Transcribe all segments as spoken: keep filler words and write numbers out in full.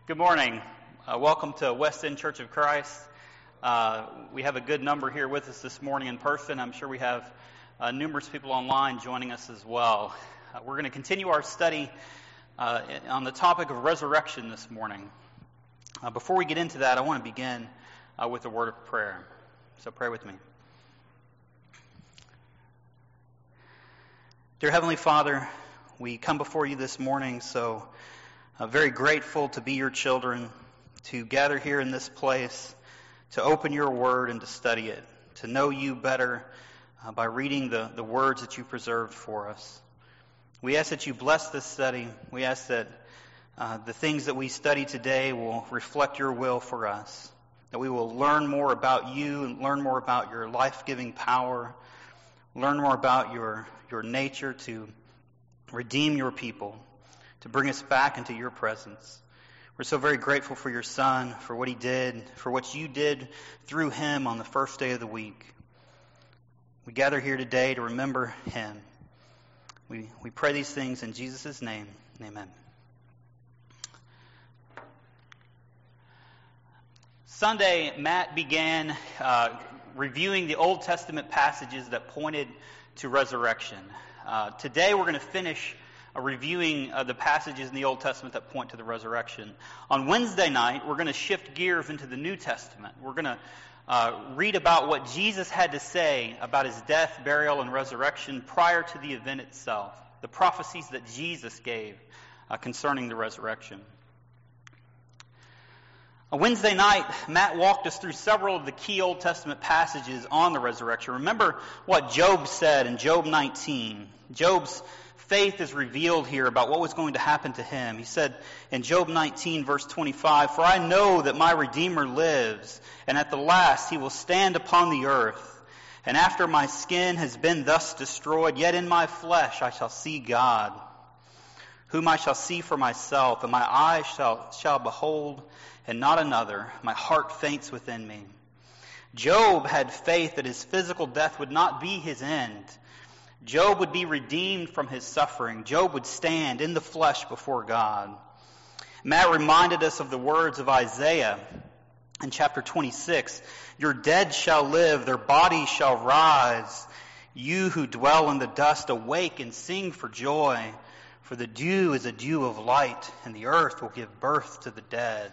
Good morning. Uh, welcome to West End Church of Christ. Uh, we have a good number here with us this morning in person. I'm sure we have uh, numerous people online joining us as well. Uh, we're going to continue our study uh, on the topic of resurrection this morning. Uh, before we get into that, I want to begin uh, with a word of prayer. So pray with me. Dear Heavenly Father, we come before you this morning so Uh, very grateful to be your children, to gather here in this place, to open your word and to study it, to know you better uh, by reading the, the words that you preserved for us. We ask that you bless this study. We ask that uh, the things that we study today will reflect your will for us, that we will learn more about you and learn more about your life-giving power, learn more about your, your nature to redeem your people, to bring us back into your presence. We're so very grateful for your Son, for what he did, for what you did through him on the first day of the week. We gather here today to remember him. We, we pray these things in Jesus' name. Amen. Sunday, Matt began uh, reviewing the Old Testament passages that pointed to resurrection. Uh, today we're going to finish Uh, reviewing uh, the passages in the Old Testament that point to the resurrection. On Wednesday night, we're going to shift gears into the New Testament. We're going to uh, read about what Jesus had to say about his death, burial, and resurrection prior to the event itself, the prophecies that Jesus gave uh, concerning the resurrection. On Wednesday night, Matt walked us through several of the key Old Testament passages on the resurrection. Remember what Job said in Job nineteen. Job's faith is revealed here about what was going to happen to him. He said in Job nineteen, verse twenty-five, "For I know that my Redeemer lives, and at the last he will stand upon the earth. And after my skin has been thus destroyed, yet in my flesh I shall see God, whom I shall see for myself, and my eyes shall, shall behold, and not another. My heart faints within me." Job had faith that his physical death would not be his end. Job would be redeemed from his suffering. Job would stand in the flesh before God. Matt reminded us of the words of Isaiah in chapter twenty-six. "Your dead shall live, their bodies shall rise. You who dwell in the dust, awake and sing for joy. For the dew is a dew of light, and the earth will give birth to the dead."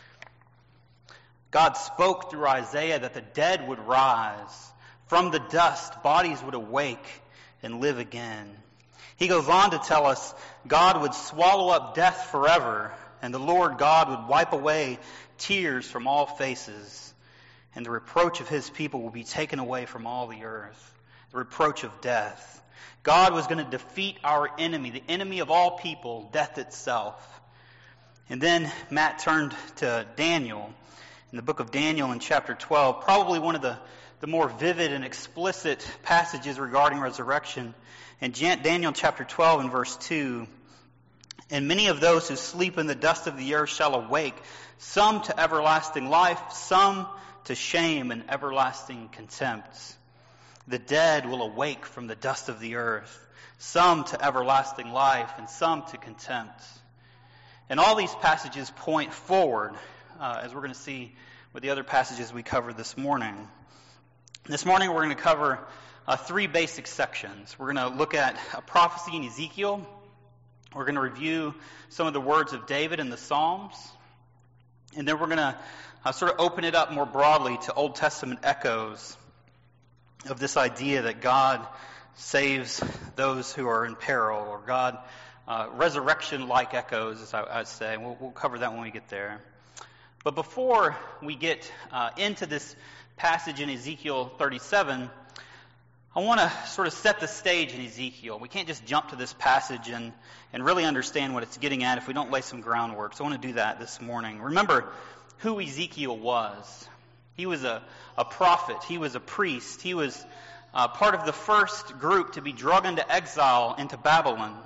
God spoke through Isaiah that the dead would rise. From the dust, bodies would awake and live again. He goes on to tell us God would swallow up death forever, and the Lord God would wipe away tears from all faces, and the reproach of his people will be taken away from all the earth, the reproach of death. God was going to defeat our enemy, the enemy of all people, death itself. And then Matt turned to Daniel, in the book of Daniel in chapter twelve, probably one of the the more vivid and explicit passages regarding resurrection. In Daniel chapter twelve and verse two, "And many of those who sleep in the dust of the earth shall awake, some to everlasting life, some to shame and everlasting contempt." The dead will awake from the dust of the earth, some to everlasting life and some to contempt. And all these passages point forward, uh, as we're going to see with the other passages we covered this morning. This morning we're going to cover uh, three basic sections. We're going to look at a prophecy in Ezekiel. We're going to review some of the words of David in the Psalms. And then we're going to uh, sort of open it up more broadly to Old Testament echoes of this idea that God saves those who are in peril, or God, uh, resurrection-like echoes, as I, I'd say. We'll, we'll cover that when we get there. But before we get uh, into this passage in Ezekiel thirty-seven, I want to sort of set the stage in Ezekiel. We can't just jump to this passage and, and really understand what it's getting at if we don't lay some groundwork. So I want to do that this morning. Remember who Ezekiel was. He was a, a prophet. He was a priest. He was uh, part of the first group to be dragged into exile into Babylon.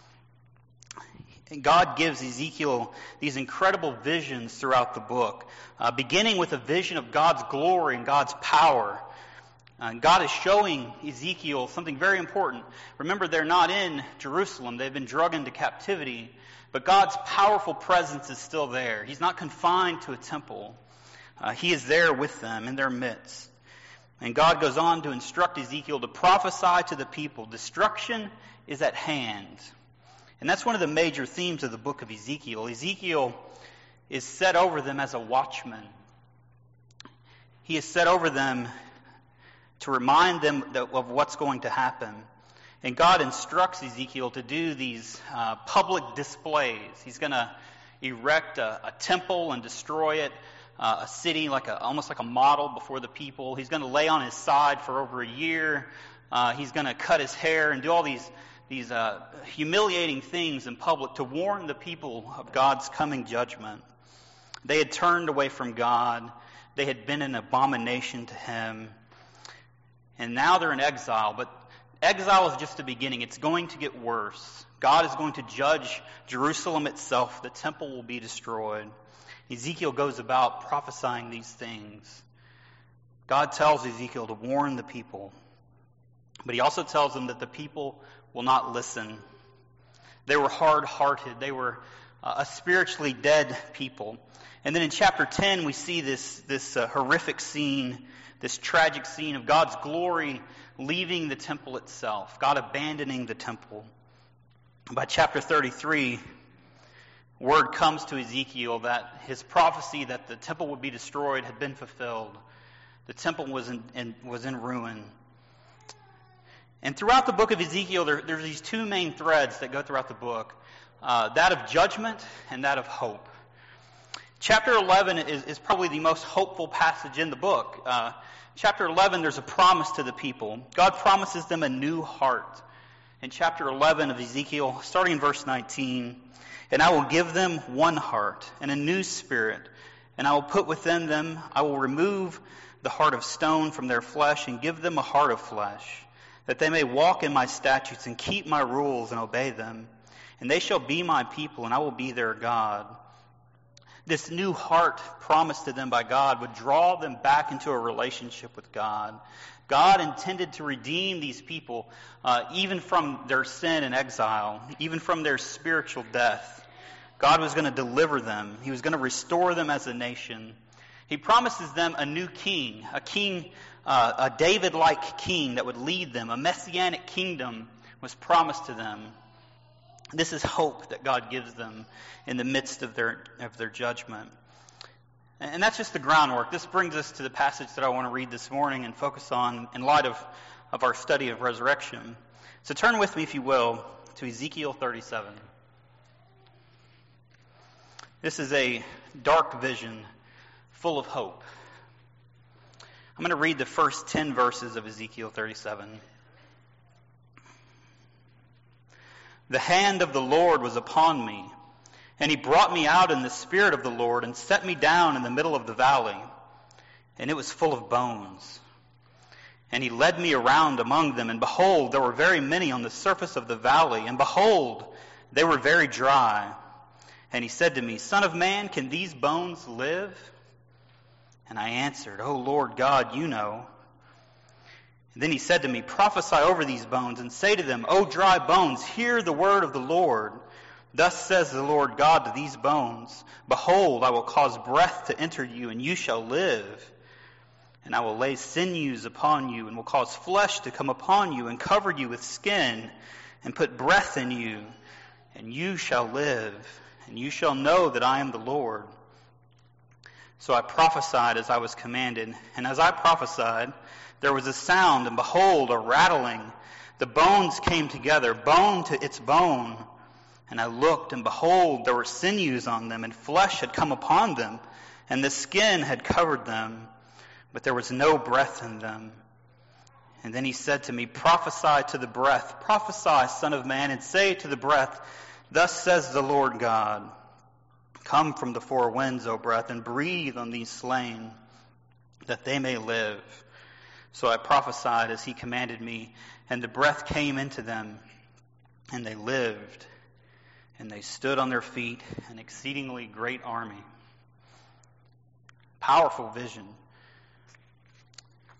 And God gives Ezekiel these incredible visions throughout the book, uh, beginning with a vision of God's glory and God's power. Uh, God is showing Ezekiel something very important. Remember, they're not in Jerusalem. They've been dragged into captivity. But God's powerful presence is still there. He's not confined to a temple. Uh, he is there with them in their midst. And God goes on to instruct Ezekiel to prophesy to the people. Destruction is at hand. And that's one of the major themes of the book of Ezekiel. Ezekiel is set over them as a watchman. He is set over them to remind them of what's going to happen. And God instructs Ezekiel to do these uh, public displays. He's going to erect a, a temple and destroy it, uh, a city, like a, almost like a model before the people. He's going to lay on his side for over a year. Uh, he's going to cut his hair and do all these these uh, humiliating things in public to warn the people of God's coming judgment. They had turned away from God. They had been an abomination to him. And now they're in exile, but exile is just the beginning. It's going to get worse. God is going to judge Jerusalem itself. The temple will be destroyed. Ezekiel goes about prophesying these things. God tells Ezekiel to warn the people, but he also tells them that the people will not listen. They were hard-hearted. They were uh, a spiritually dead people. And then in chapter ten, we see this, this uh, horrific scene, this tragic scene of God's glory leaving the temple itself, God abandoning the temple. By chapter thirty-three, word comes to Ezekiel that his prophecy that the temple would be destroyed had been fulfilled. The temple was in, in, was in ruin. And throughout the book of Ezekiel, there, there's these two main threads that go throughout the book, uh, that of judgment and that of hope. Chapter eleven is, is probably the most hopeful passage in the book. Uh, chapter eleven, there's a promise to the people. God promises them a new heart. In chapter eleven of Ezekiel, starting in verse nineteen, and I will give them one heart and a new spirit, and I will put within them, I will remove the heart of stone from their flesh and give them a heart of flesh, that they may walk in my statutes and keep my rules and obey them. And they shall be my people, and I will be their God. This new heart promised to them by God would draw them back into a relationship with God. God intended to redeem these people uh, even from their sin and exile, even from their spiritual death. God was going to deliver them. He was going to restore them as a nation. He promises them a new king, a king, uh, a David-like king that would lead them. A messianic kingdom was promised to them. This is hope that God gives them in the midst of their of their judgment. And that's just the groundwork. This brings us to the passage that I want to read this morning and focus on in light of, of our study of resurrection. So turn with me, if you will, to Ezekiel thirty-seven. This is a dark vision full of hope. I'm going to read the first ten verses of Ezekiel thirty-seven. The hand of the Lord was upon me, and he brought me out in the spirit of the Lord and set me down in the middle of the valley, and it was full of bones. And he led me around among them, and behold, there were very many on the surface of the valley, and behold, they were very dry. And he said to me, Son of man, can these bones live? And I answered, O Lord God, you know. And then he said to me, Prophesy over these bones, and say to them, O dry bones, hear the word of the Lord. Thus says the Lord God to these bones, Behold, I will cause breath to enter you, and you shall live. And I will lay sinews upon you, and will cause flesh to come upon you, and cover you with skin, and put breath in you, and you shall live, and you shall know that I am the Lord. So I prophesied as I was commanded, and as I prophesied, there was a sound, and behold, a rattling. The bones came together, bone to its bone. And I looked, and behold, there were sinews on them, and flesh had come upon them, and the skin had covered them, but there was no breath in them. And then he said to me, Prophesy to the breath, prophesy, Son of man, and say to the breath, Thus says the Lord God, Come from the four winds, O breath, and breathe on these slain, that they may live. So I prophesied as he commanded me, and the breath came into them, and they lived, and they stood on their feet, an exceedingly great army. Powerful vision.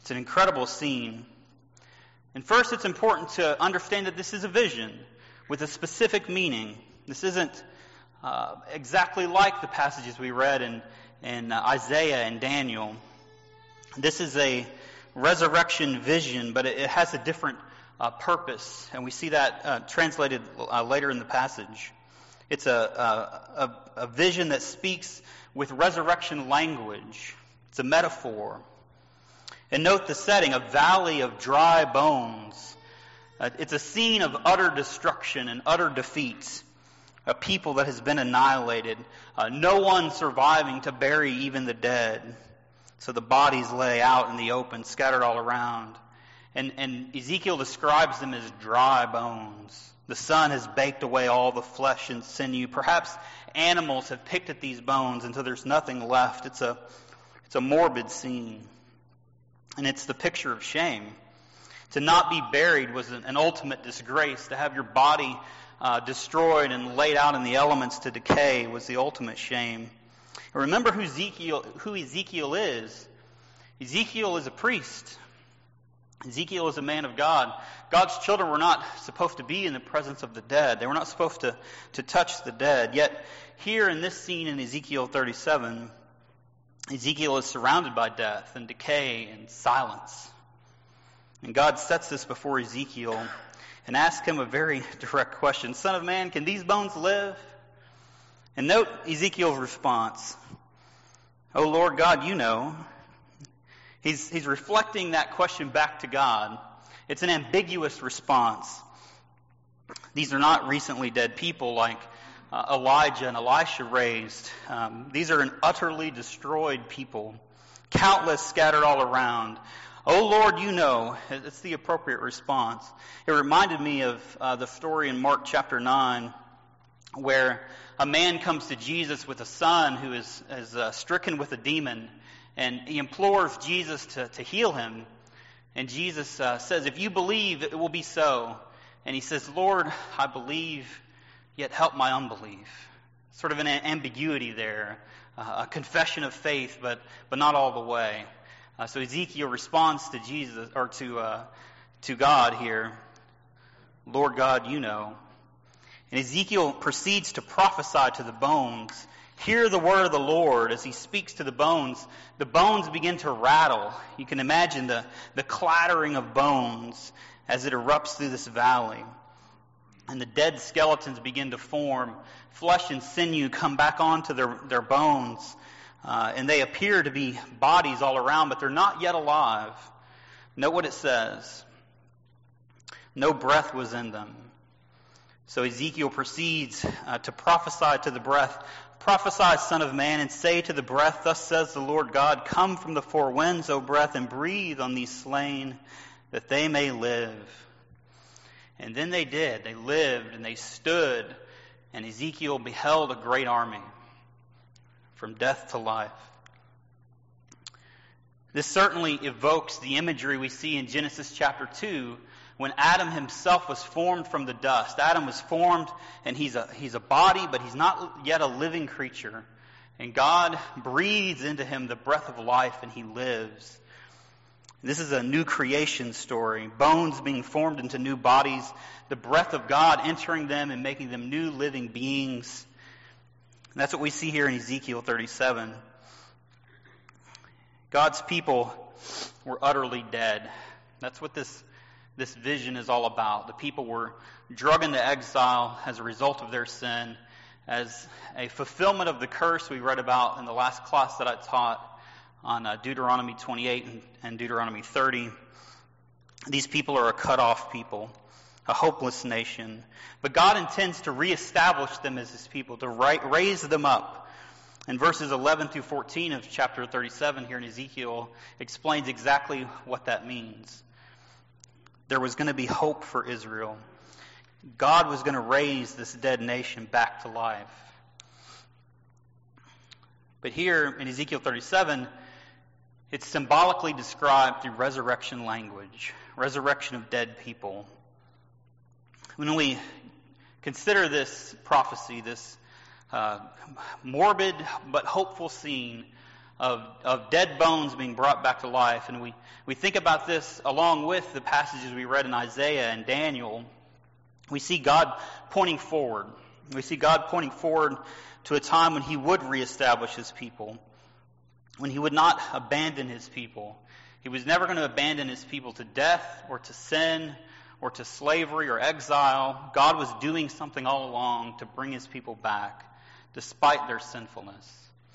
It's an incredible scene. And first, it's important to understand that this is a vision with a specific meaning. This isn't uh, exactly like the passages we read in, in uh, Isaiah and Daniel. This is a resurrection vision, but it, it has a different uh, purpose, and we see that uh, translated uh, later in the passage. It's a, a, a, a vision that speaks with resurrection language. It's a metaphor. And note the setting, a valley of dry bones. Uh, it's a scene of utter destruction and utter defeat. A people that has been annihilated. Uh, no one surviving to bury even the dead. So the bodies lay out in the open, scattered all around. And, and Ezekiel describes them as dry bones. The sun has baked away all the flesh and sinew. Perhaps animals have picked at these bones until there's nothing left. It's a, it's a morbid scene. And it's the picture of shame. To not be buried was an, an ultimate disgrace. To have your body uh, destroyed and laid out in the elements to decay was the ultimate shame. And remember who Ezekiel, who Ezekiel is. Ezekiel is a priest. Ezekiel is a man of God. God's children were not supposed to be in the presence of the dead. They were not supposed to, to touch the dead. Yet here in this scene in Ezekiel thirty-seven, Ezekiel is surrounded by death and decay and silence. And God sets this before Ezekiel and asks him a very direct question. Son of man, can these bones live? And note Ezekiel's response. Oh Lord God, you know. He's, he's reflecting that question back to God. It's an ambiguous response. These are not recently dead people like uh, Elijah and Elisha raised. Um, these are an utterly destroyed people, countless scattered all around. Oh Lord, you know. It's the appropriate response. It reminded me of uh, the story in Mark chapter nine where a man comes to Jesus with a son who is, is uh, stricken with a demon, and he implores Jesus to, to heal him. And Jesus uh, says, if you believe, it will be so. And he says, Lord, I believe, yet help my unbelief. Sort of an ambiguity there, uh, a confession of faith, but but not all the way. Uh, so Ezekiel responds to Jesus or to uh, to God here, Lord God, you know. And Ezekiel proceeds to prophesy to the bones. Hear the word of the Lord as he speaks to the bones. The bones begin to rattle. You can imagine the, the clattering of bones as it erupts through this valley. And the dead skeletons begin to form. Flesh and sinew come back onto their, their bones. Uh, and they appear to be bodies all around, but they're not yet alive. Note what it says. No breath was in them. So Ezekiel proceeds uh, to prophesy to the breath. Prophesy, son of man, and say to the breath, thus says the Lord God, come from the four winds, O breath, and breathe on these slain, that they may live. And then they did. They lived, and they stood, and Ezekiel beheld a great army, from death to life. This certainly evokes the imagery we see in Genesis chapter two, when Adam himself was formed from the dust. Adam was formed, and he's a, he's a body, but he's not yet a living creature. And God breathes into him the breath of life, and he lives. This is a new creation story. Bones being formed into new bodies, the breath of God entering them and making them new living beings. And that's what we see here in Ezekiel thirty-seven. God's people were utterly dead. That's what this This vision is all about. The people were drug into exile as a result of their sin, as a fulfillment of the curse we read about in the last class that I taught on uh, Deuteronomy twenty-eight and, and Deuteronomy thirty. These people are a cut-off people, a hopeless nation. But God intends to reestablish them as His people, to ra- raise them up. And verses eleven through fourteen of chapter thirty-seven here in Ezekiel explains exactly what that means. There was going to be hope for Israel. God was going to raise this dead nation back to life. But here in Ezekiel thirty-seven, it's symbolically described through resurrection language, resurrection of dead people. When we consider this prophecy, this uh, morbid but hopeful scene of, of dead bones being brought back to life. And we, we think about this along with the passages we read in Isaiah and Daniel. We see God pointing forward. We see God pointing forward to a time when he would reestablish his people, when he would not abandon his people. He was never going to abandon his people to death or to sin or to slavery or exile. God was doing something all along to bring his people back, despite their sinfulness.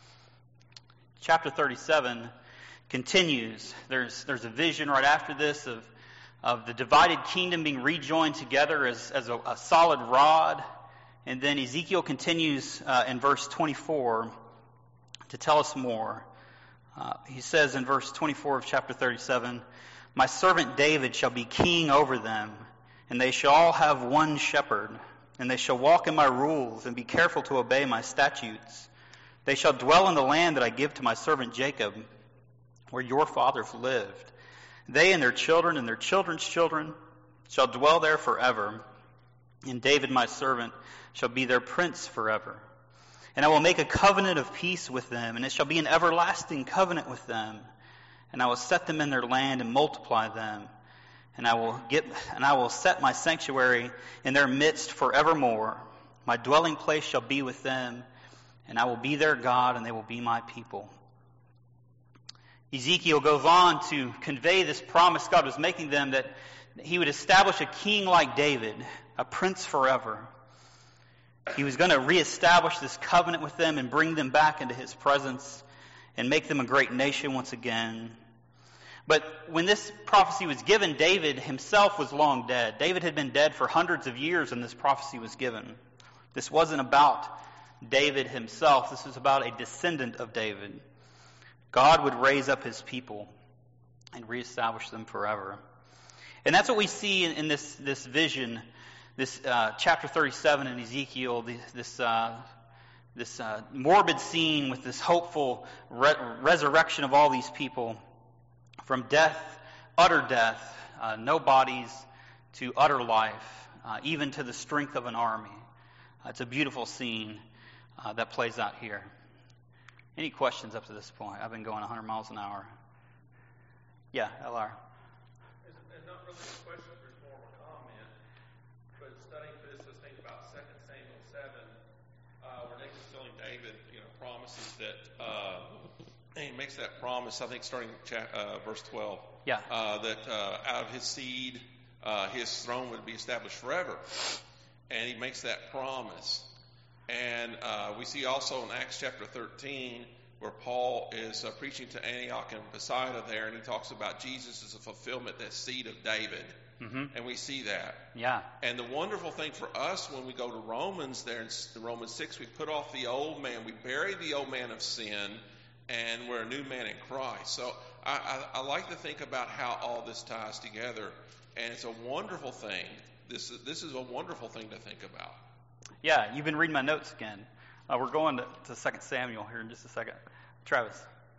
Chapter thirty-seven continues. There's, there's a vision right after this of, of the divided kingdom being rejoined together as, as a, a solid rod. And then Ezekiel continues uh, in verse twenty-four to tell us more. Uh, he says in verse twenty-four of chapter thirty-seven, "My servant David shall be king over them, and they shall all have one shepherd, and they shall walk in my rules and be careful to obey my statutes. They shall dwell in the land that I give to my servant Jacob, where your fathers lived. They and their children and their children's children shall dwell there forever. And David my servant shall be their prince forever. And I will make a covenant of peace with them, and it shall be an everlasting covenant with them. And I will set them in their land and multiply them. And I will get and I will set my sanctuary in their midst forevermore. My dwelling place shall be with them, and I will be their God, and they will be my people." Ezekiel goes on to convey this promise God was making them, that he would establish a king like David, a prince forever. He was going to reestablish this covenant with them and bring them back into his presence and make them a great nation once again. But when this prophecy was given, David himself was long dead. David had been dead for hundreds of years when this prophecy was given. This wasn't about David himself. This was about a descendant of David. God would raise up his people and reestablish them forever. And that's what we see in, in this, this vision, this uh, chapter thirty-seven in Ezekiel, this, this, uh, this uh, morbid scene with this hopeful re- resurrection of all these people from death, utter death, uh, no bodies, to utter life, uh, even to the strength of an army. Uh, it's a beautiful scene uh, that plays out here. Any questions up to this point? I've been going one hundred miles an hour. Yeah, L R. It's, it's not really a question, it's more of a comment. But studying for this, let's think about Second Samuel seven, uh, where Nathan's telling David, you know, promises that, uh, and he makes that promise, I think, starting cha- uh, verse twelve. Yeah. Uh, that uh, out of his seed, uh, his throne would be established forever. And he makes that promise. And uh, we see also in Acts chapter thirteen where Paul is uh, preaching to Antioch and Pisidia there, and he talks about Jesus as a fulfillment, that seed of David. Mm-hmm. And we see that. Yeah. And the wonderful thing for us when we go to Romans there in Romans six, we put off the old man. We bury the old man of sin, and we're a new man in Christ. So I, I, I like to think about how all this ties together, and it's a wonderful thing. This, this is a wonderful thing to think about. Yeah, you've been reading my notes again. Uh, we're going to, to Second Samuel here in just a second. Travis.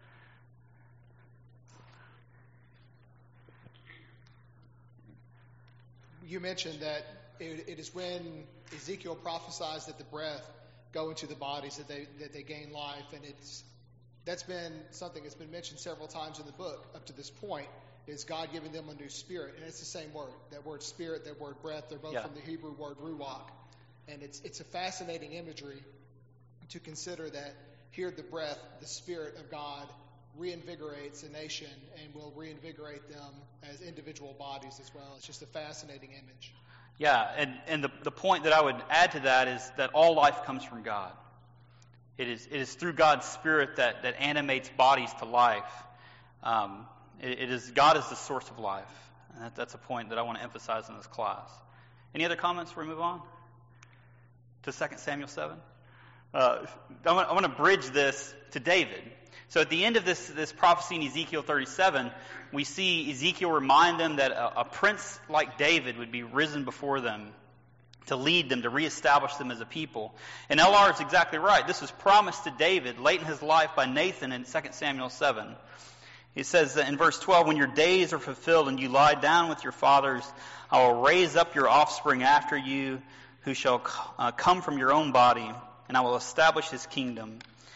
You mentioned that it, it is when Ezekiel prophesies that the breath go into the bodies that they that they gain life, and it's that's been something that's been mentioned several times in the book up to this point. Is God giving them a new spirit, and it's the same word. That word spirit, that word breath, they're both yeah. from the Hebrew word ruach. And it's it's a fascinating imagery to consider that here the breath, the Spirit of God, reinvigorates a nation and will reinvigorate them as individual bodies as well. It's just a fascinating image. Yeah, and, and the, the point that I would add to that is that all life comes from God. It is it is through God's Spirit that, that animates bodies to life. Um, it, it is God is the source of life. And that, that's a point that I want to emphasize in this class. Any other comments before we move on to Second Samuel seven? Uh, I, want, I want to bridge this to David. So at the end of this, this prophecy in Ezekiel thirty-seven, we see Ezekiel remind them that a, a prince like David would be risen before them to lead them, to reestablish them as a people. And L R is exactly right. This was promised to David late in his life by Nathan in Second Samuel seven. He says in verse twelve, "When your days are fulfilled and you lie down with your fathers, I will raise up your offspring after you, who shall uh, come from your own body, and I will establish his kingdom.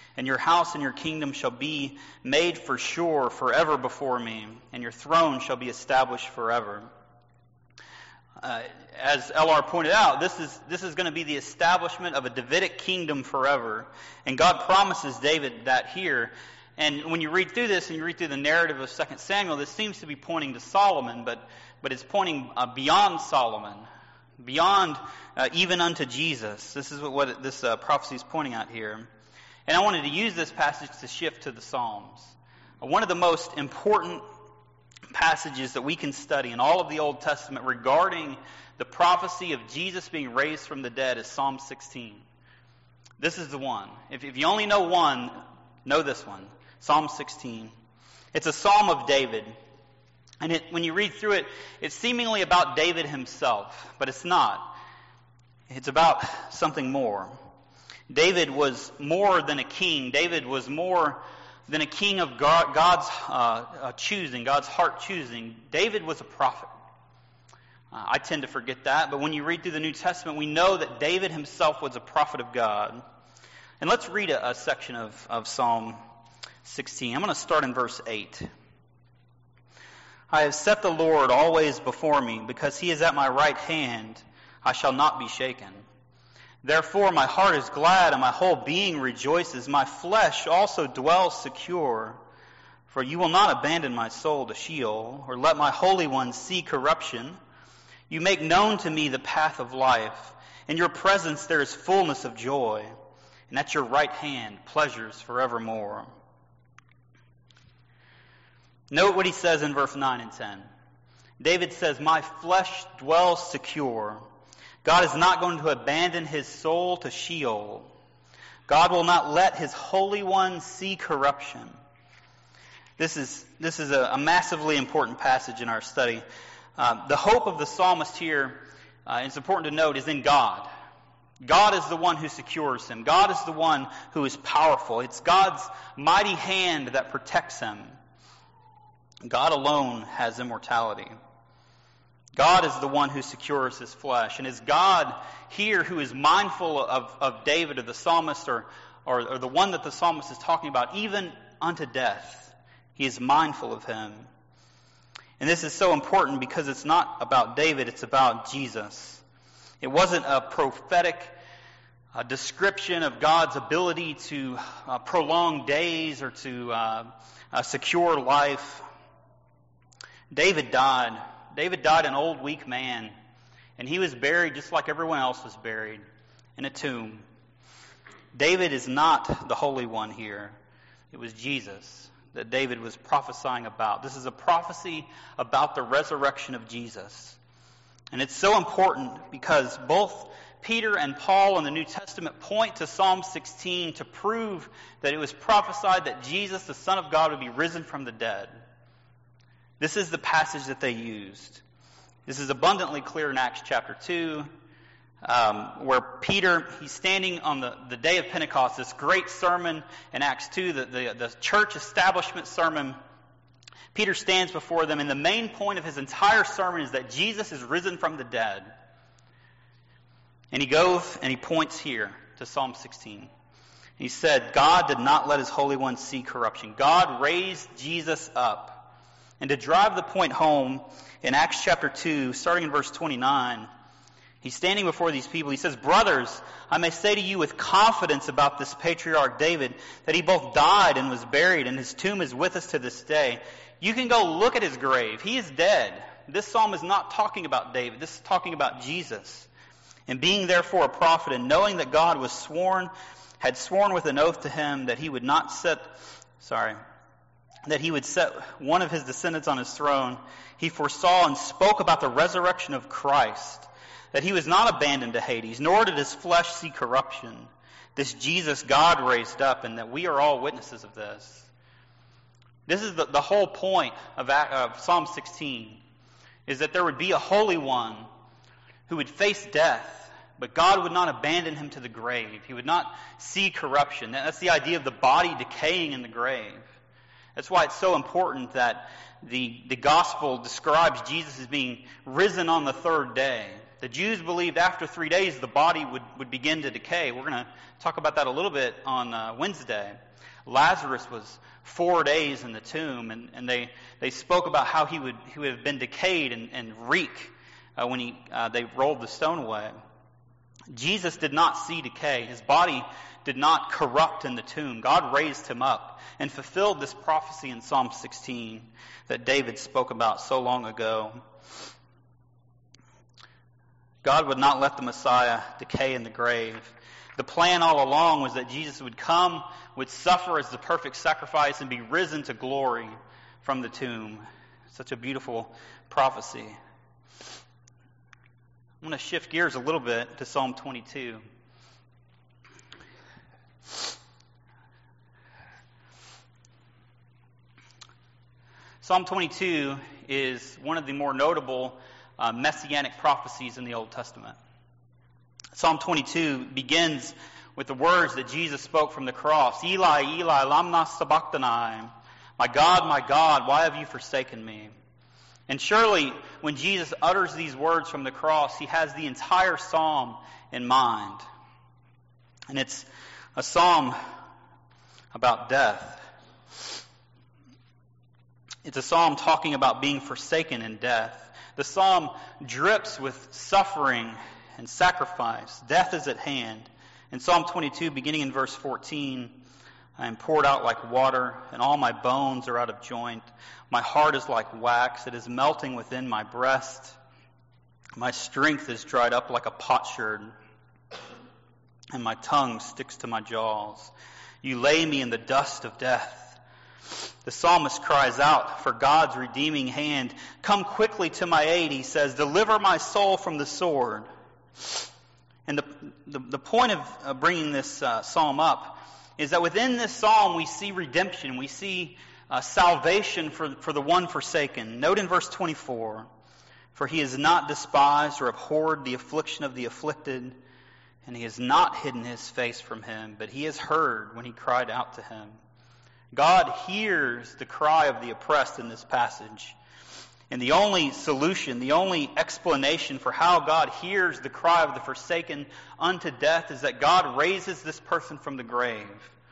And your house and your kingdom shall be made for sure forever before me, and your throne shall be established forever. Uh, as L R pointed out, this is this is going to be the establishment of a Davidic kingdom forever. And God promises David that here. And when you read through this and you read through the narrative of Second Samuel, this seems to be pointing to Solomon, but, but it's pointing uh, beyond Solomon, beyond uh, even unto Jesus. This is what, what this uh, prophecy is pointing out here. And I wanted to use this passage to shift to the Psalms. One of the most important passages that we can study in all of the Old Testament regarding the prophecy of Jesus being raised from the dead is Psalm sixteen. This is the one. If, if you only know one, know this one. Psalm sixteen. It's a psalm of David. And it, when you read through it, it's seemingly about David himself, but it's not. It's about something more. David was more than a king. David was more than a king of God, God's uh, uh, choosing, God's heart choosing. David was a prophet. Uh, I tend to forget that, but when you read through the New Testament, we know that David himself was a prophet of God. And let's read a, a section of, of Psalm sixteen. I'm going to start in verse eight. I have set the Lord always before me, because he is at my right hand, I shall not be shaken. Therefore my heart is glad, and my whole being rejoices. My flesh also dwells secure. For you will not abandon my soul to Sheol, or let my Holy One see corruption. You make known to me the path of life. In your presence there is fullness of joy, and at your right hand pleasures forevermore. Note what he says in verse nine and ten. David says, my flesh dwells secure. God is not going to abandon his soul to Sheol. God will not let his Holy One see corruption. This is this is a, a massively important passage in our study. Uh, the hope of the psalmist here, uh, it's important to note, is in God. God is the one who secures him. God is the one who is powerful. It's God's mighty hand that protects him. God alone has immortality. God is the one who secures his flesh. And is God here who is mindful of, of David or the psalmist or, or, or the one that the psalmist is talking about, even unto death? He is mindful of him. And this is so important because it's not about David, it's about Jesus. It wasn't a prophetic uh, description of God's ability to uh, prolong days or to uh, uh, secure life. David died. David died an old, weak man, and he was buried just like everyone else was buried, in a tomb. David is not the Holy One here. It was Jesus that David was prophesying about. This is a prophecy about the resurrection of Jesus. And it's so important because both Peter and Paul in the New Testament point to Psalm sixteen to prove that it was prophesied that Jesus, the Son of God, would be risen from the dead. This is the passage that they used. This is abundantly clear in Acts chapter two, um, where Peter, he's standing on the, the day of Pentecost, this great sermon in Acts two, the, the, the church establishment sermon. Peter stands before them, and the main point of his entire sermon is that Jesus is risen from the dead. And he goes and he points here to Psalm sixteen. He said, God did not let his Holy One see corruption. God raised Jesus up. And to drive the point home, in Acts chapter two, starting in verse twenty-nine, he's standing before these people. He says, brothers, I may say to you with confidence about this patriarch David, that he both died and was buried, and his tomb is with us to this day. You can go look at his grave. He is dead. This psalm is not talking about David. This is talking about Jesus. And being therefore a prophet, and knowing that God was sworn, had sworn with an oath to him that he would not set, sorry, that he would set one of his descendants on his throne, he foresaw and spoke about the resurrection of Christ, that he was not abandoned to Hades, nor did his flesh see corruption. This Jesus God raised up, and that we are all witnesses of this. This is the, the whole point of, of Psalm sixteen, is that there would be a Holy One who would face death, but God would not abandon him to the grave. He would not see corruption. That's the idea of the body decaying in the grave. That's why it's so important that the, the gospel describes Jesus as being risen on the third day. The Jews believed after three days the body would, would begin to decay. We're going to talk about that a little bit on uh, Wednesday. Lazarus was four days in the tomb, and, and they, they spoke about how he would, he would have been decayed and, and reek uh, when he, uh, they rolled the stone away. Jesus did not see decay. His body did not corrupt in the tomb. God raised him up and fulfilled this prophecy in Psalm sixteen that David spoke about so long ago. God would not let the Messiah decay in the grave. The plan all along was that Jesus would come, would suffer as the perfect sacrifice, and be risen to glory from the tomb. Such a beautiful prophecy. I'm going to shift gears a little bit to Psalm twenty-two. Psalm twenty-two is one of the more notable uh, messianic prophecies in the Old Testament. Psalm twenty-two begins with the words that Jesus spoke from the cross. Eli, Eli, lama sabachthani. My God, my God, why have you forsaken me? And surely, when Jesus utters these words from the cross, he has the entire psalm in mind. And it's a psalm about death. It's a psalm talking about being forsaken in death. The psalm drips with suffering and sacrifice. Death is at hand. In Psalm twenty-two, beginning in verse fourteen, I am poured out like water, and all my bones are out of joint. My heart is like wax, it is melting within my breast. My strength is dried up like a potsherd, and my tongue sticks to my jaws. You lay me in the dust of death. The psalmist cries out for God's redeeming hand. Come quickly to my aid, he says. Deliver my soul from the sword. And the, the, the point of uh, bringing this uh, psalm up is that within this psalm we see redemption. We see uh, salvation for, for the one forsaken. Note in verse twenty-four, for he has not despised or abhorred the affliction of the afflicted, and he has not hidden his face from him, but he has heard when he cried out to him. God hears the cry of the oppressed in this passage. And the only solution, the only explanation for how God hears the cry of the forsaken unto death is that God raises this person from the grave.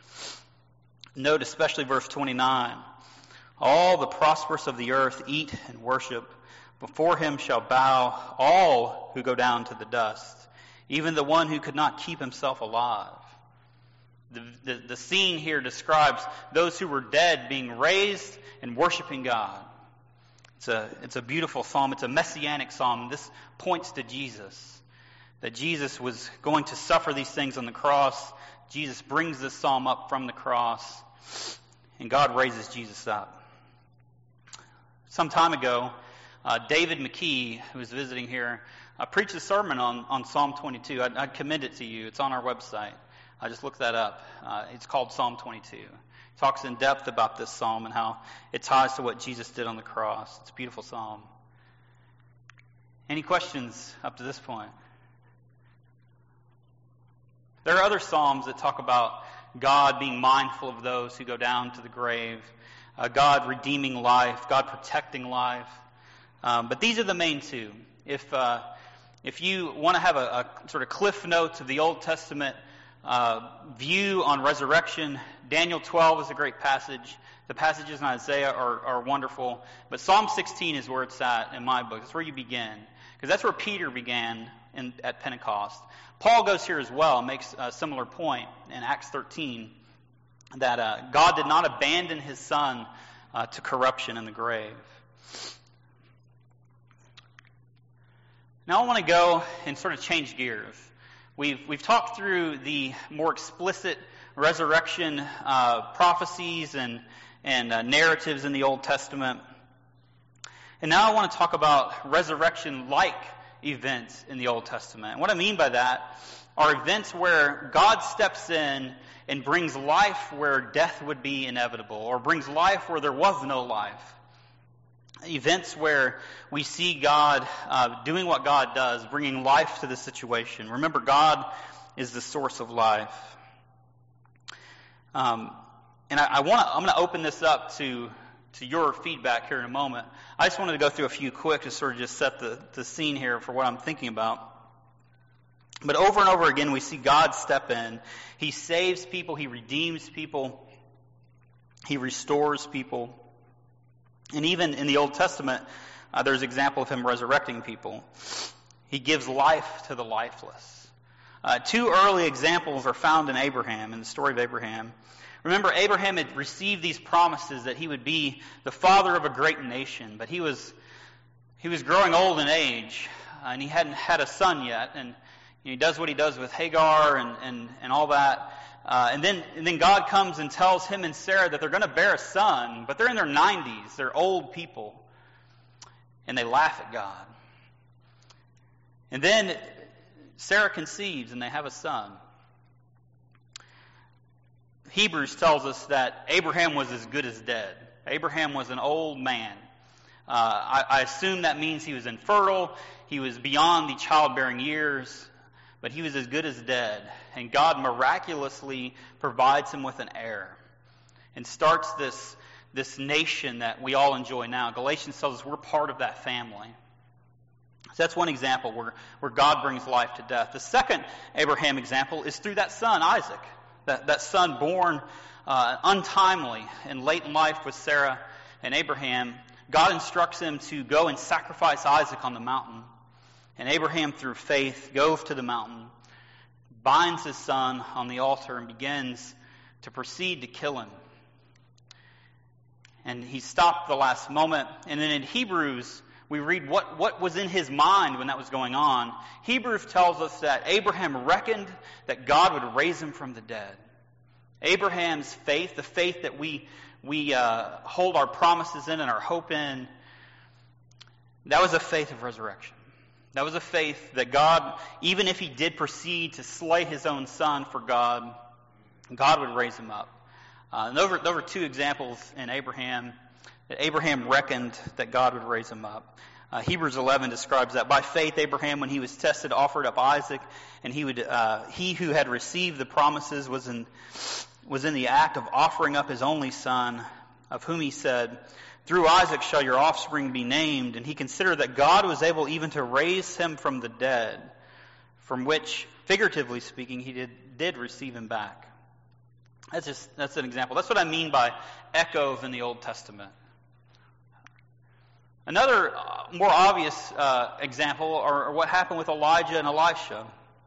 Note especially verse twenty-nine. All the prosperous of the earth eat and worship. Before him shall bow all who go down to the dust, even the one who could not keep himself alive. The, the, the scene here describes those who were dead being raised and worshiping God. It's a, it's a beautiful psalm. It's a messianic psalm. This points to Jesus, that Jesus was going to suffer these things on the cross. Jesus brings this psalm up from the cross, and God raises Jesus up. Some time ago, uh, David McKee, who was visiting here, uh, preached a sermon on, on Psalm twenty-two. I'd, I'd commend it to you. It's on our website. I just looked that up. Uh, it's called Psalm twenty-two. It talks in depth about this psalm and how it ties to what Jesus did on the cross. It's a beautiful psalm. Any questions up to this point? There are other psalms that talk about God being mindful of those who go down to the grave, uh, God redeeming life, God protecting life. Um, but these are the main two. If uh, if you want to have a, a sort of cliff notes of the Old Testament Uh, view on resurrection, Daniel twelve is a great passage. The passages in Isaiah are, are wonderful. But Psalm sixteen is where it's at in my book. It's where you begin. Because that's where Peter began in, at Pentecost. Paul goes here as well and makes a similar point in Acts thirteen that uh, God did not abandon his son uh, to corruption in the grave. Now I want to go and sort of change gears. We've we've talked through the more explicit resurrection uh, prophecies and and uh, narratives in the Old Testament, and now I want to talk about resurrection-like events in the Old Testament. And what I mean by that are events where God steps in and brings life where death would be inevitable, or brings life where there was no life. Events where we see God uh, doing what God does, bringing life to the situation. Remember, God is the source of life. Um, and I, I want I'm going to open this up to to your feedback here in a moment. I just wanted to go through a few quick to sort of just set the, the scene here for what I'm thinking about. But over and over again, we see God step in. He saves people. He redeems people. He restores people. And even in the Old Testament, uh, there's an example of him resurrecting people. He gives life to the lifeless. Uh, two early examples are found in Abraham, in the story of Abraham. Remember, Abraham had received these promises that he would be the father of a great nation, but he was he was growing old in age, uh, and he hadn't had a son yet, and you know, he does what he does with Hagar and, and, and all that. Uh, and then and then God comes and tells him and Sarah that they're going to bear a son, but they're in their nineties. They're old people. And they laugh at God. And then Sarah conceives and they have a son. Hebrews tells us that Abraham was as good as dead. Abraham was an old man. Uh, I, I assume that means he was infertile. He was beyond the childbearing years. But he was as good as dead. And God miraculously provides him with an heir. And starts this, this nation that we all enjoy now. Galatians tells us we're part of that family. So that's one example where, where God brings life to death. The second Abraham example is through that son, Isaac. That, that son born uh, untimely and late in life with Sarah and Abraham. God instructs him to go and sacrifice Isaac on the mountain. And Abraham, through faith, goes to the mountain, binds his son on the altar, and begins to proceed to kill him. And he stopped the last moment. And then in Hebrews, we read what, what was in his mind when that was going on. Hebrews tells us that Abraham reckoned that God would raise him from the dead. Abraham's faith, the faith that we, we uh, hold our promises in and our hope in, that was a faith of resurrection. That was a faith that God, even if he did proceed to slay his own son for God, God would raise him up. Uh, and those were, those were two examples in Abraham, that Abraham reckoned that God would raise him up. Uh, Hebrews eleven describes that. By faith, Abraham, when he was tested, offered up Isaac, and he would uh, he who had received the promises was in was in the act of offering up his only son, of whom he said, "Through Isaac shall your offspring be named." And he considered that God was able even to raise him from the dead, from which, figuratively speaking, he did, did receive him back. That's just that's an example. That's what I mean by echoes in the Old Testament. Another uh, more obvious uh, example are, are what happened with Elijah and Elisha.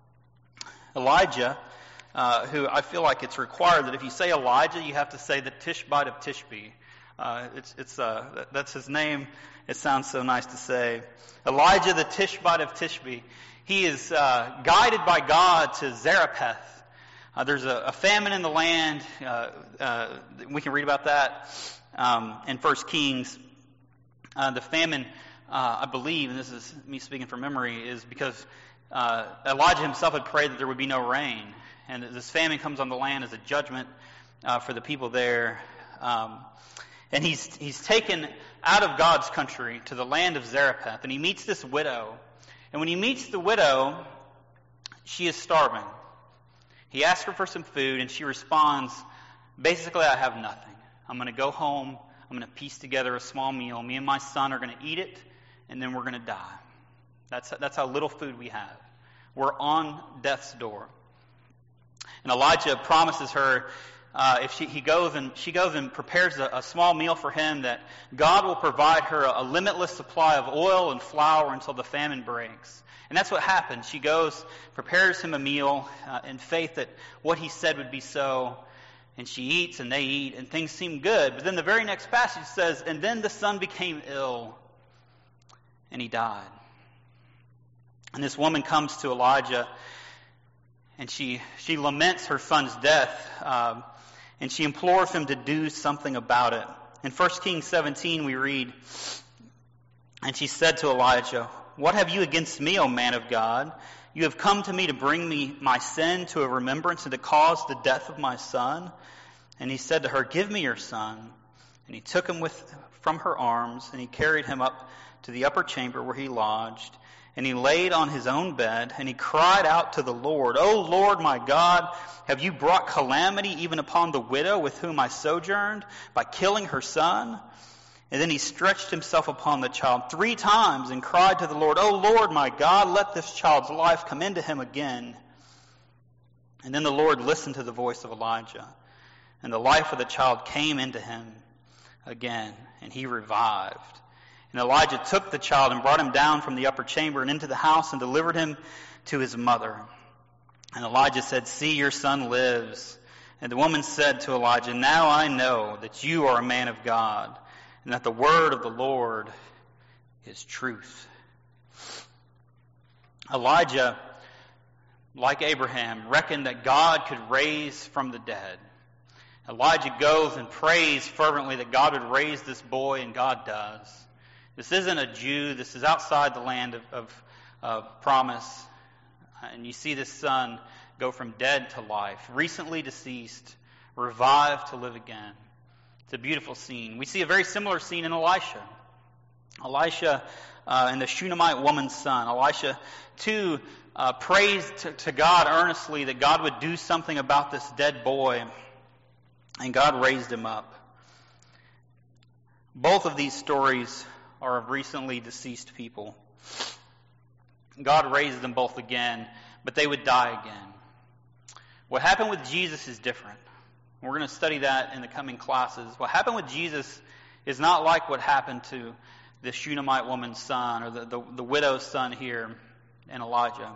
Elijah, uh, who I feel like it's required that if you say Elijah, you have to say the Tishbite of Tishbe. Uh, it's, it's, uh, that's his name. It sounds so nice to say. Elijah, the Tishbite of Tishbe. He is uh, guided by God to Zarephath. Uh, there's a, a famine in the land. Uh, uh, we can read about that um, in First Kings. Uh, the famine, uh, I believe, and this is me speaking from memory, is because uh, Elijah himself had prayed that there would be no rain. And this famine comes on the land as a judgment uh, for the people there. Um, and he's he's taken out of God's country to the land of Zarephath. And he meets this widow. And when he meets the widow, she is starving. He asks her for some food, and she responds, basically, I have nothing. I'm going to go home. I'm going to piece together a small meal. Me and my son are going to eat it, and then we're going to die. That's, that's how little food we have. We're on death's door. And Elijah promises her, uh, if she, he goes and she goes and prepares a, a small meal for him, that God will provide her a, a limitless supply of oil and flour until the famine breaks. And that's what happens. She goes, prepares him a meal uh, in faith that what he said would be so. And she eats and they eat and things seem good. But then the very next passage says, and then the son became ill and he died. And this woman comes to Elijah and she, she laments her son's death. Um, and she implores him to do something about it. In First Kings seventeen we read, and she said to Elijah, what have you against me, O man of God? You have come to me to bring me my sin to a remembrance and to cause the death of my son. And he said to her, give me your son. And he took him with from her arms, and he carried him up to the upper chamber where he lodged. And he laid on his own bed, and he cried out to the Lord, O Lord my God, have you brought calamity even upon the widow with whom I sojourned by killing her son? And then he stretched himself upon the child three times and cried to the Lord, O Lord my God, let this child's life come into him again. And then the Lord listened to the voice of Elijah, and the life of the child came into him again, and he revived. And Elijah took the child and brought him down from the upper chamber and into the house and delivered him to his mother. And Elijah said, See, your son lives. And the woman said to Elijah, Now I know that you are a man of God, and that the word of the Lord is truth. Elijah, like Abraham, reckoned that God could raise from the dead. Elijah goes and prays fervently that God would raise this boy, and God does. This isn't a Jew. This is outside the land of, of, of promise. And you see this son go from dead to life, recently deceased, revived to live again. It's a beautiful scene. We see a very similar scene in Elisha. Elisha uh, and the Shunammite woman's son. Elisha, too, uh, prays to, to God earnestly that God would do something about this dead boy. And God raised him up. Both of these stories are of recently deceased people. God raised them both again, but they would die again. What happened with Jesus is different. We're going to study that in the coming classes. What happened with Jesus is not like what happened to the Shunammite woman's son or the, the, the widow's son here in Elijah.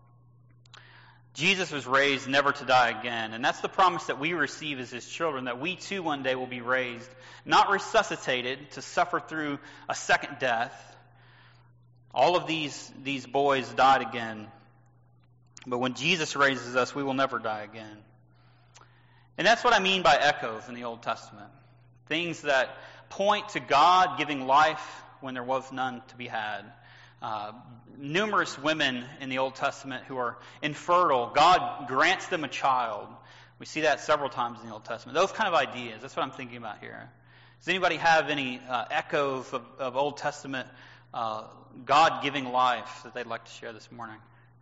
Jesus was raised never to die again, and that's the promise that we receive as his children, that we too one day will be raised, not resuscitated to suffer through a second death. All of these, these boys died again, but when Jesus raises us, we will never die again. And that's what I mean by echoes in the Old Testament. Things that point to God giving life when there was none to be had. Uh, numerous women in the Old Testament who are infertile, God grants them a child. We see that several times in the Old Testament. Those kind of ideas, that's what I'm thinking about here. Does anybody have any uh, echoes of, of Old Testament uh, God giving life that they'd like to share this morning?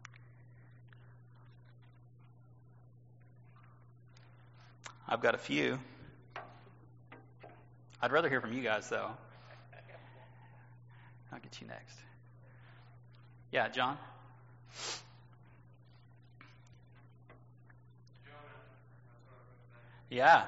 I've got a few. I'd rather hear from you guys, though. I'll get you next. Yeah, John? Yeah.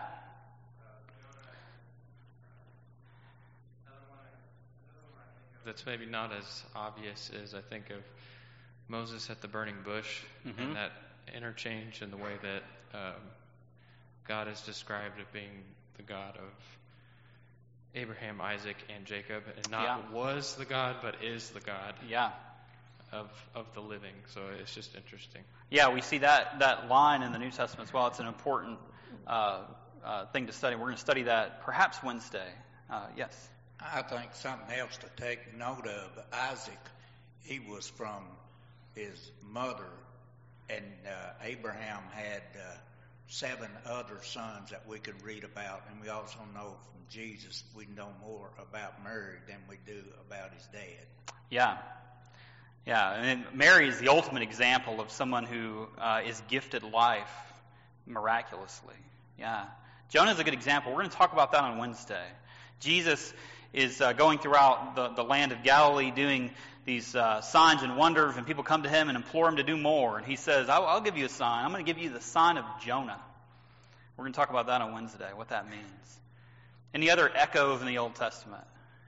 That's maybe not as obvious as I think of Moses at the burning bush, mm-hmm. and that interchange and the way that um, God is described as being the God of Abraham, Isaac, and Jacob, and not yeah. was the God, but is the God. Yeah. Of, of the living. So it's just interesting. Yeah, we see that, that line in the New Testament as well. It's an important uh, uh, thing to study. We're going to study that perhaps Wednesday. Uh, yes? I think something else to take note of. Isaac, he was from his mother, and uh, Abraham had uh, seven other sons that we could read about, and we also know from Jesus we know more about Mary than we do about his dad. Yeah. Yeah, and Mary is the ultimate example of someone who uh, is gifted life miraculously. Yeah. Jonah's a good example. We're going to talk about that on Wednesday. Jesus is uh, going throughout the, the land of Galilee doing these uh, signs and wonders, and people come to him and implore him to do more. And he says, I'll, I'll give you a sign. I'm going to give you the sign of Jonah. We're going to talk about that on Wednesday, what that means. Any other echoes in the Old Testament?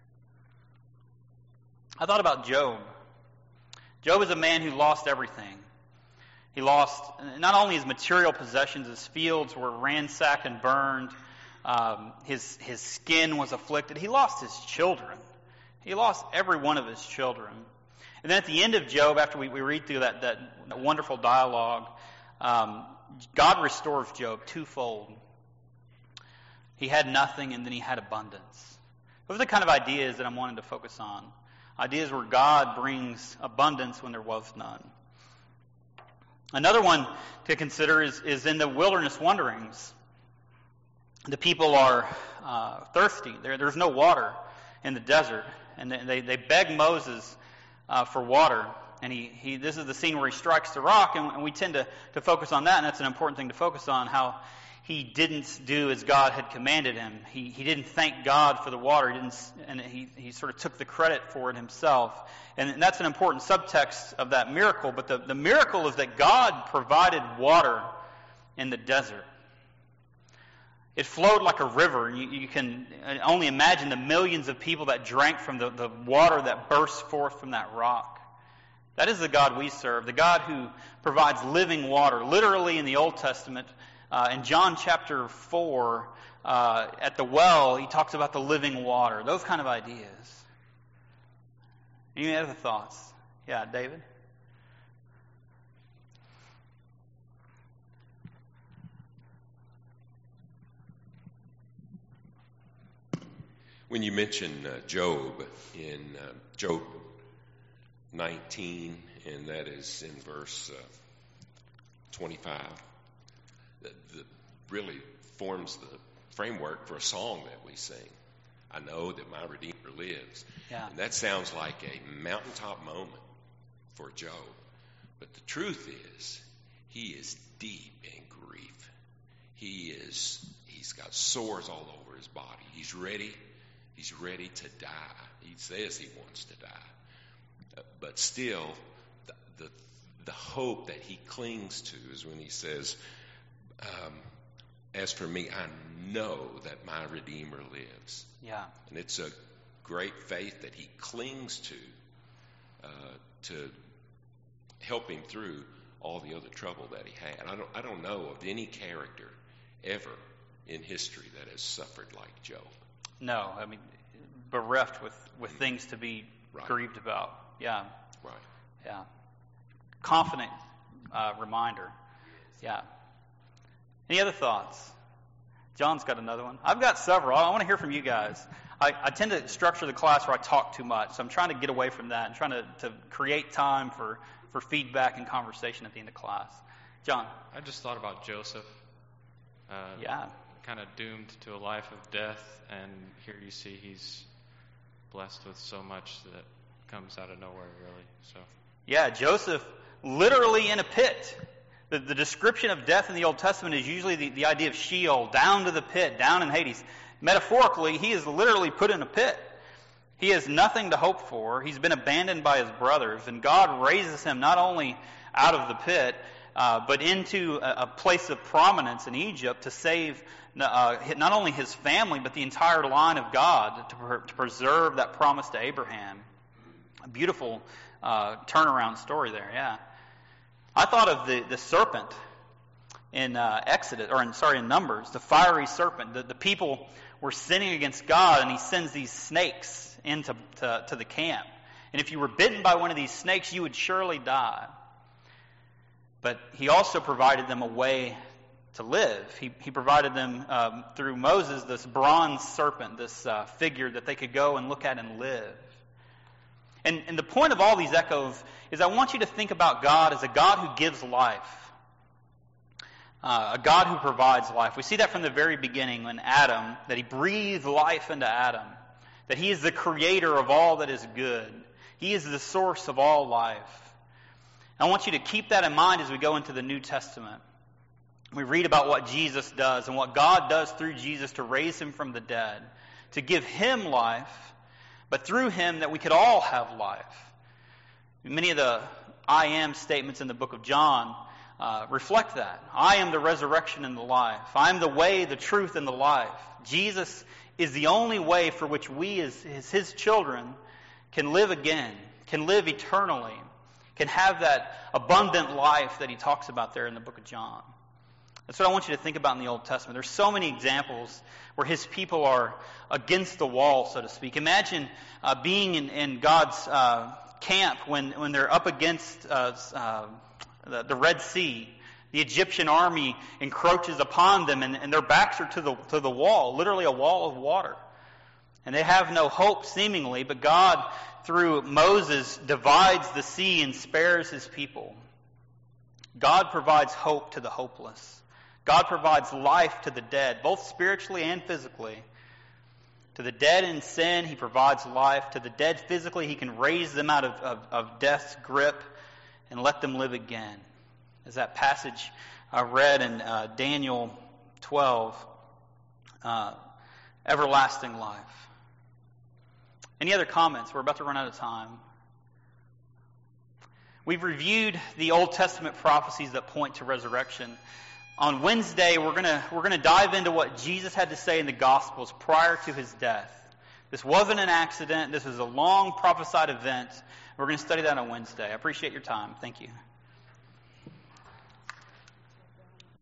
I thought about Job. Job is a man who lost everything. He lost not only his material possessions, his fields were ransacked and burned. Um, his, his skin was afflicted. He lost his children. He lost every one of his children. And then at the end of Job, after we, we read through that, that, that wonderful dialogue, um, God restores Job twofold. He had nothing, and then he had abundance. Those are the kind of ideas that I'm wanting to focus on. Ideas where God brings abundance when there was none. Another one to consider is, is in the wilderness wanderings. The people are uh, thirsty. There, there's no water in the desert. And they, they beg Moses uh, for water. And he, he this is the scene where he strikes the rock, and, and we tend to, to focus on that, and that's an important thing to focus on, how he didn't do as God had commanded him. He he didn't thank God for the water. He didn't, and he, he sort of took the credit for it himself. And that's an important subtext of that miracle. But the, the miracle is that God provided water in the desert. It flowed like a river. And you, you can only imagine the millions of people that drank from the, the water that burst forth from that rock. That is the God we serve, the God who provides living water. Literally in the Old Testament, uh, in John chapter four, uh, at the well, he talks about the living water, those kind of ideas. Any other thoughts? Yeah, David? When you mention uh, Job in uh, Job nineteen, and that is in verse uh, twenty-five, that, that really forms the framework for a song that we sing. I know that my Redeemer lives. Yeah. And that sounds like a mountaintop moment for Job. But the truth is, he is deep in grief. He is, he's got sores all over his body. He's ready. He's ready to die. He says he wants to die. Uh, but still, the, the, the hope that he clings to is when he says, um, as for me, I know that my Redeemer lives. Yeah. And it's a great faith that he clings to uh, to help him through all the other trouble that he had. I don't, I don't know of any character ever in history that has suffered like Job. No, I mean, bereft with, with things to be Right. grieved about. Yeah. Right. Yeah. Confident uh, reminder. Yeah. Any other thoughts? John's got another one. I've got several. I want to hear from you guys. I, I tend to structure the class where I talk too much, so I'm trying to get away from that and trying to, to create time for, for feedback and conversation at the end of class. John? I just thought about Joseph. Uh, Yeah. Kind of doomed to a life of death, and here you see he's blessed with so much that comes out of nowhere, really. So. Yeah, Joseph literally in a pit. The, the description of death in the Old Testament is usually the, the idea of Sheol, down to the pit, down in Hades. Metaphorically, he is literally put in a pit. He has nothing to hope for. He's been abandoned by his brothers, and God raises him not only out of the pit, uh, but into a, a place of prominence in Egypt to save uh, not only his family, but the entire line of God, to, per, to preserve that promise to Abraham. A beautiful uh, turnaround story there, yeah. I thought of the, the serpent in uh, Exodus, or in, sorry, in Numbers, the fiery serpent. The, the people were sinning against God, and he sends these snakes into to, to the camp. And if you were bitten by one of these snakes, you would surely die. But he also provided them a way to live. He, he provided them, um, through Moses, this bronze serpent, this uh, figure that they could go and look at and live. And, and the point of all these echoes is I want you to think about God as a God who gives life, uh, a God who provides life. We see that from the very beginning when Adam, that he breathed life into Adam, that he is the creator of all that is good. He is the source of all life. I want you to keep that in mind as we go into the New Testament. We read about what Jesus does and what God does through Jesus to raise him from the dead, to give him life, but through him that we could all have life. Many of the I am statements in the book of John uh, reflect that. I am the resurrection and the life. I am the way, the truth, and the life. Jesus is the only way for which we as, as his children can live again, can live eternally, can have that abundant life that he talks about there in the book of John. That's what I want you to think about in the Old Testament. There's so many examples where his people are against the wall, so to speak. Imagine uh, being in, in God's uh, camp when, when they're up against uh, uh, the, the Red Sea. The Egyptian army encroaches upon them, and, and their backs are to the, to the wall, literally a wall of water. And they have no hope, seemingly, but God, through Moses, divides the sea and spares his people. God provides hope to the hopeless. God provides life to the dead, both spiritually and physically, To the dead in sin, he provides life. To the dead physically, he can raise them out of, of, of death's grip and let them live again. As that passage I read in uh, Daniel twelve, uh, everlasting life. Any other comments? We're about to run out of time. We've reviewed the Old Testament prophecies that point to resurrection. On Wednesday, we're gonna we're gonna dive into what Jesus had to say in the Gospels prior to his death. This wasn't an accident. This is a long prophesied event. We're going to study that on Wednesday. I appreciate your time. Thank you.